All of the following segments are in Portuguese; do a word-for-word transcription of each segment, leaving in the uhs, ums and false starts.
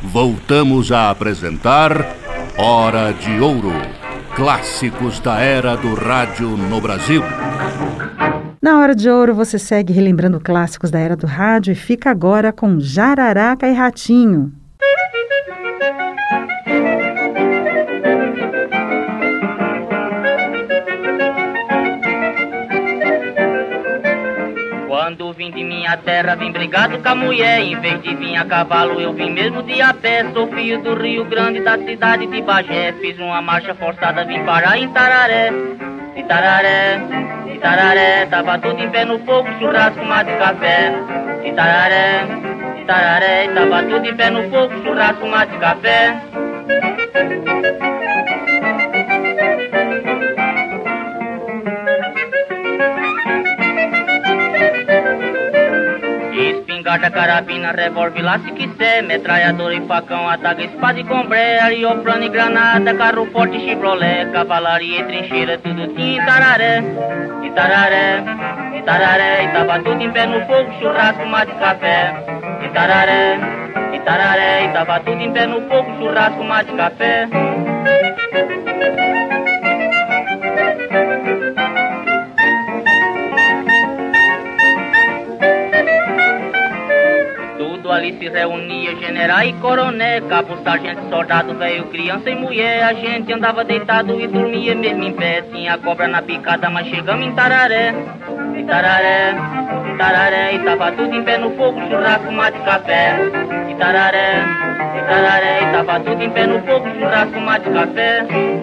voltamos a apresentar Hora de Ouro, clássicos da era do rádio no Brasil. Na Hora de Ouro você segue relembrando clássicos da era do rádio e fica agora com Jararaca e Ratinho. Quando vim de minha terra, vim brigado com a mulher. Em vez de vir a cavalo, eu vim mesmo de a pé. Sou filho do Rio Grande, da cidade de Bagé. Fiz uma marcha forçada, vim parar em Tararé. Itararé, Itararé, tava tudo em pé no fogo, churrasco, mate e café. Itararé, Itararé, tava tudo em pé no fogo, churrasco, mate e café. Espingarda, carabina, revólver, lá se quiser, metralhadora e facão, ataque, espada e combré, arioplano e granada, carro forte, Chevrolet, cavalaria e trincheira, tudo tinha em Tararé. Itararé, Itararé, e tava tudo em pé no fogo, churrasco, mate e café. Itararé, Itararé, e tava tudo em pé no fogo, churrasco, mate e café. Ali se reunia general e coroné, cabo, sargento, soldado, velho, criança e mulher. A gente andava deitado e dormia mesmo em pé. Tinha cobra na picada, mas chegamos em Tararé. Itararé, Itararé, e tava tudo em pé no fogo, churrasco, mate e café. Itararé, Itararé, e tava tudo em pé no fogo, churrasco, mate e café.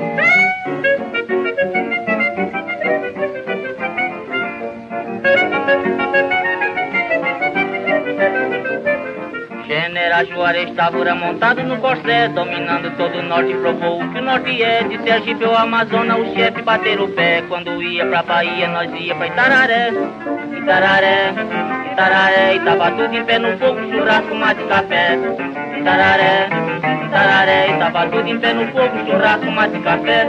General Juarez estava montado no Corsé, dominando todo o norte, provou o que o norte é. De Sergipe ao Amazonas, o chefe bateram o pé. Quando ia pra Bahia, nós ia pra Itararé. Itararé, Itararé, e tava tudo em pé no fogo, churrasco, mate e café. Itararé, Itararé, e tava tudo em pé no fogo, churrasco, mate e café.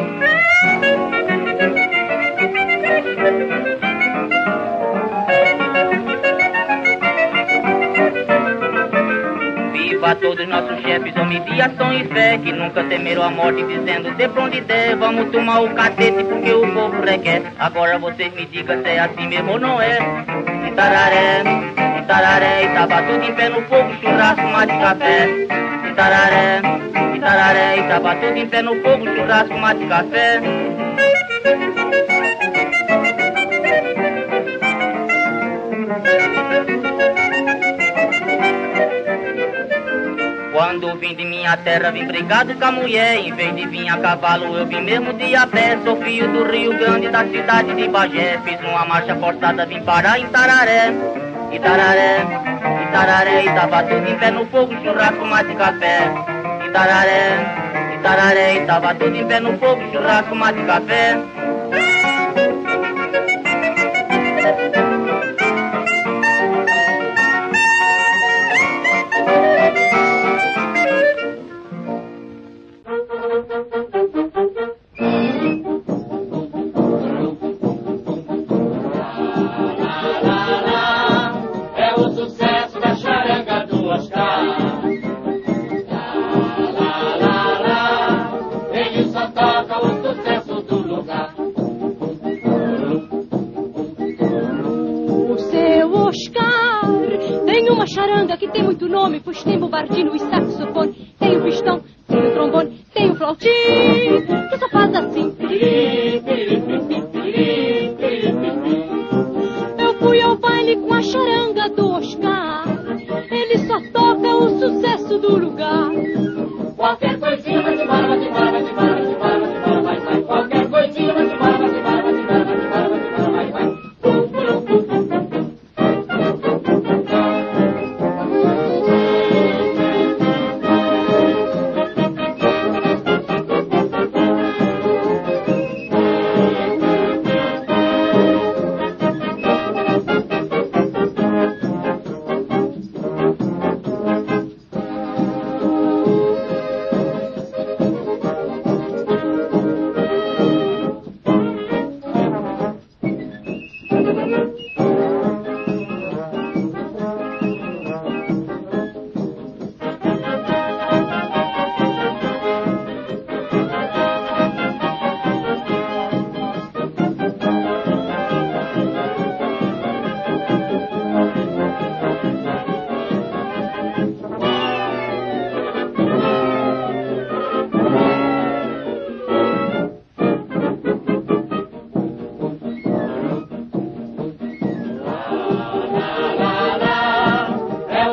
A todos nossos chefes, homens de ação e fé, que nunca temeram a morte, dizendo de pra onde der, vamos tomar o cacete porque o povo requer. Agora vocês me digam se é assim mesmo ou não é. Itararé, Itararé, e tava tudo em pé no fogo, churrasco, mate e café. Itararé, Itararé, e tava tudo em pé no fogo, churrasco, mate e café. Quando vim de minha terra, vim brigado com a mulher. Em vez de vir a cavalo, eu vim mesmo de a pé. Sou filho do Rio Grande, da cidade de Bagé. Fiz uma marcha forçada, vim parar em Tararé. Itararé, Itararé, e tava tudo em pé no fogo, churrasco, mate e café. Itararé, Itararé, e tava tudo em pé no fogo, churrasco, mate e café. Pois tem bobardino e saxofone, tem o pistão, tem o trombone, tem o flautim, que só faz assim. Eu fui ao baile com a charanga do Oscar, ele só toca o sucesso do lugar. Qualquer coisinha vai embora, vai embora, vai embora, vai embora, vai embora, vai, vai. Qualquer coisinha vai embora, vai embora, vai embora, vai embora, vai embora, vai, vai.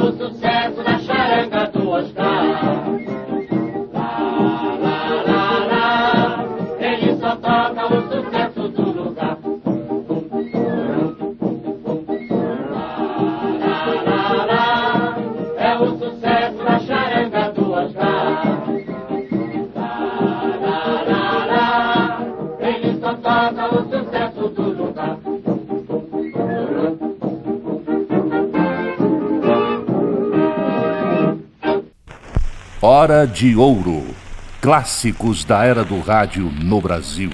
o sucesso da charanga do Oscar. Lá, lá, lá, lá, ele só toca o sucesso do lugar. Lá, lá, lá, é o sucesso da charanga do Oscar. Lá, lá, lá, lá, ele só toca o sucesso do lugar. Hora de Ouro. Clássicos da era do rádio no Brasil.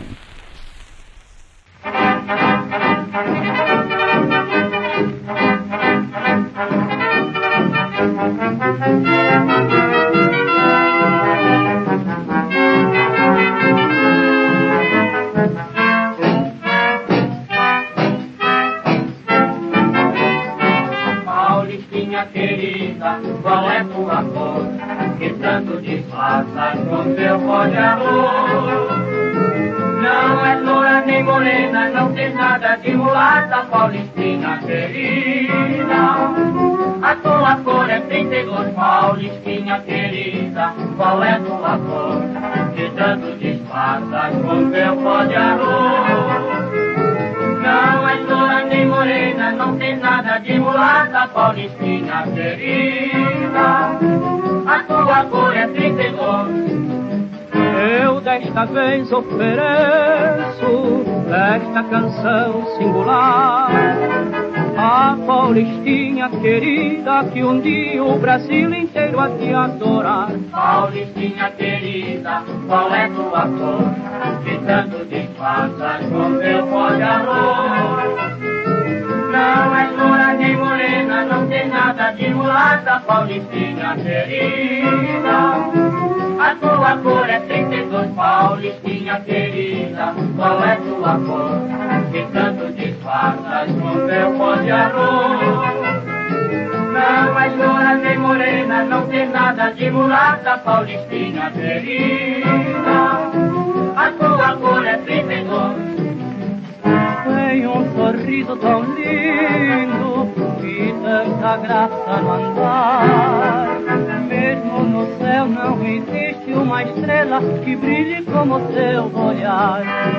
Paulistinha querida, qual é tua cor? Que tanto disfarças com teu pó de amor. Não é loura nem morena, não tem nada de mulata, Paulistinha querida. A tua cor é trinta e dois, Paulistinha querida, qual é tua cor? Que tanto disfarças com teu pó de amor. Não é loura nem morena, não tem nada de mulata, Paulistinha querida. A tua cor é trinta e dois. Eu desta vez ofereço esta canção singular a Paulistinha querida, que um dia o Brasil inteiro há de adorar. Paulistinha querida, qual é tua cor? Que tanto disfarças com teu pó de amor. Não é loura nem morena, não tem nada de mulata, Paulistinha querida. A tua cor é trinta e dois, Paulistinha querida, qual é tua cor? Que tanto disfarças com teu pó de arroz. Não é loura nem morena, não tem nada de mulata, Paulistinha querida. A tua cor é trinta e dois. Tem um sorriso tão lindo e tanta graça no andar. Mesmo no céu não existe uma estrela que brilhe como o teu olhar.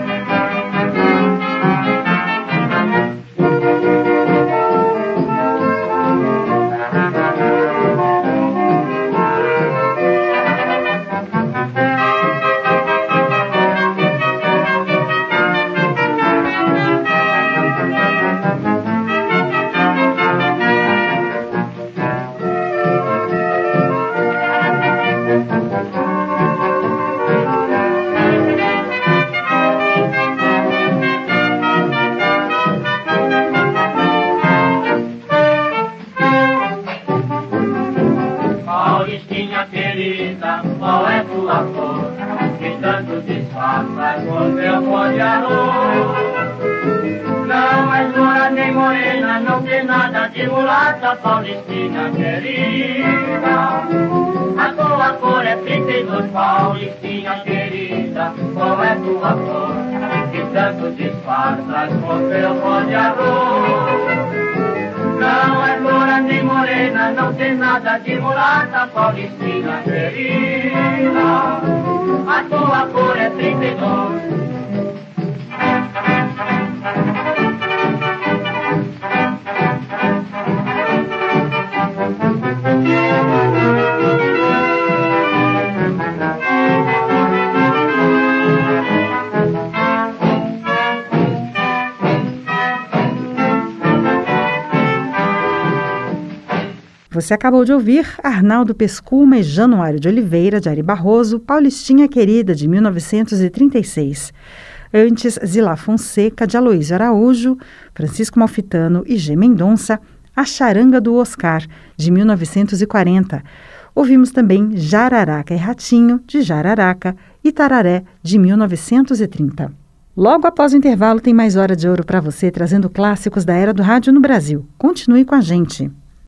Paulistinha querida, qual é tua cor? Que tanto disfarças com teu pó de arroz. Não é loura nem morena, não tem nada de mulata, Paulistinha querida. A tua cor é trinta e dois, Paulistinha querida, qual é tua cor? Que tanto disfarças com teu pó de arroz. Não é loura nem morena, não tem nada de mulata, Paulistinha querida. A tua cor é trinta e dois. Você acabou de ouvir Arnaldo Pescuma e Januário de Oliveira, de Ari Barroso, Paulistinha Querida, de mil novecentos e trinta e seis. Antes, Zilá Fonseca, de Aloysio Araújo, Francisco Malfitano e G. Mendonça, A Charanga do Oscar, de mil novecentos e quarenta. Ouvimos também Jararaca e Ratinho, de Jararaca, e Tararé, de mil novecentos e trinta. Logo após o intervalo tem mais Hora de Ouro para você, trazendo clássicos da era do rádio no Brasil. Continue com a gente.